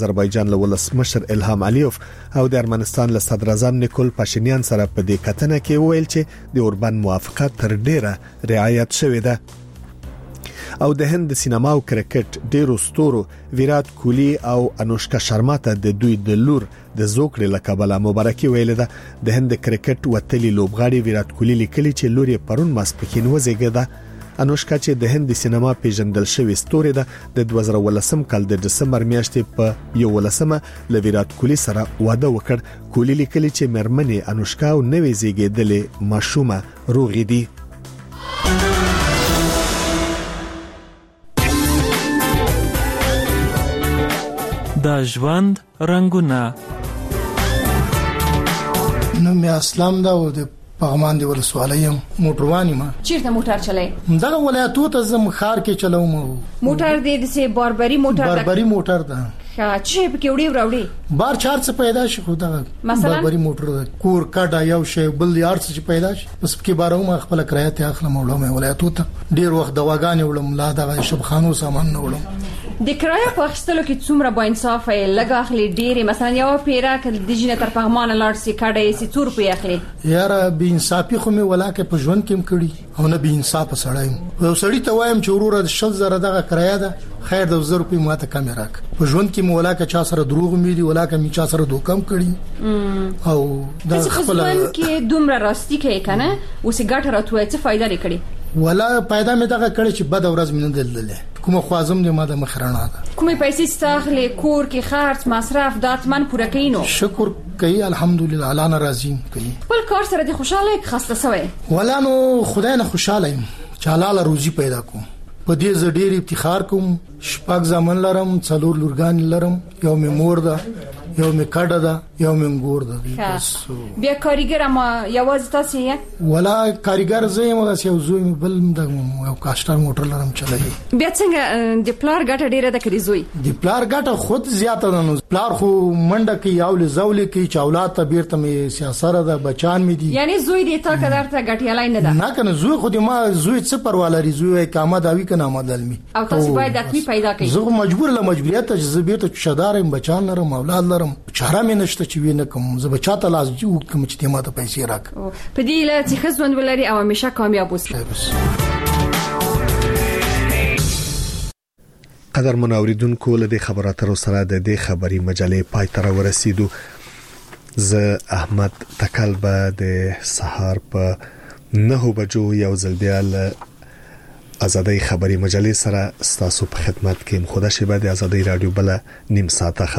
آذربایجان له ولسمشر الهام علیوف او د ارمنستان له صدر اعظم نیکول پاشینیان سره په دې کتنه کې ویل چې د اوربان موافقه تر ډیره رعایت شوې ده. او د هند سینما او کرکټ ډیرو ستورو ویرات کوهلی او انوشکا شرما ته د دوی د لور د زوکړې لقب مبارکي ویل ده. د هند کرکټ وتلی لوبغاړي ویرات کوهلی لیکلي چې لور یې پرون ماسپښین وزیږیده. انوشکا چې د هند سینما پیژندل شوی ستوري ده د 2013 کال د دسمبر میاشتې په 11مه ل ویرات کوهلی سره واده وکړ. کوهلی لیکلي چې مرمنې انوشکا او نوې زیږیدلې ماشومه روغې دي. د ژوند رنگونه. نو می اسلام دا و د پغمان دی ولسوالۍ موټروانی ما چیرته موټر چلای دا ولایتو ته زم خار کې چلوم. موټر دې د سه باربري موټر ده چې په کې وړي بار چار څه پیدا شي خو دا باربري موټر ده کور کډا یو شی بل یار څه پیدا شي بس کې بارو ما خپل کرایه ته اخلم وړم ولایتو ته ډیر وخت دواګانې وړم لا دا شبخانو سامان نه وړم. د کرایه په اخیستلو کې څومره با انصاف لګ اخلي ډېری مثلا یو پیرا ک د جنه تر پغمان لاړ سي کډې سي څور په اخلي یاره به انصافي خو می ولاکه په ژوند کې کړي او نه به انصاف سړایم یو سړی ته وایم چې وروره 6000 دغه کرایه ده خیر د 1000 روپۍ ماته کم راک په ژوند کې مولاکه چا سره دروغ میلی ولاکه می چا سره دوکم کړي او دا خپل کې دومره راستي کې کنه اوسې ګټه راتوي څه فائدہ لري ولا پیدا مې دغه کړی چې بد ورځ مې نه دلله کوم خوازم دې ما د مخرانه ده کومې پیسې ستاخلې کور کې خرڅ مصرف داتمن پوره کینو شکر کوي الحمدلله الله ناراضي کوي بل کار سره دې خوشاله خسته سوې ولا نو خدای نه خوشاله يم چې حلاله روزي پیدا کوم په دې ز ډېر افتخار کوم شپږ ځامن لرم څلور لورګان لرم یو مې مور ده یو مې کډه ده یو مې ګور ده بیا کاریګر ما یوازې تاسو یې ولا کاریګر زه مو یو زوی بل یو کاشتر موټر لرم چلای بیا څنګه د پلار ګټه ډیره ده کړی زوی د پلار ګټه خود زیاته ده نو پلار خو منډه کې یو لزولې کې چاولات ته بیرته مې سیاسره ده بچان مې دي یعنی زوی دې تا قدر ته ګټیالای نه ده نه کنه زوی خو دې ما زوی څه پرواله ری زوی کامه داوی کنه آمدل می او تاسو باید اتمی پیدا کړئ زه مجبور له مجبوریت ته بیرته شدارم بچان لرم اولاد لرم چاره مې نشته چې وینه کوم زه بچاته لاس جو کوم چې ماته پیسې راک په دې لاره چې خزوند ولري او همیشه کامیاب اوسئ. قدر منوریدونکو له دې خبراتو سره د دې خبري مجلې پای ته ورسېدو. زه احمد تکل به د سحر په 9 بجو یو ځل بیا له ازادۍ خبري مجلې سره ستاسو په خدمت کې. خدا شي به د ازادۍ رادیو بل نیم ساعته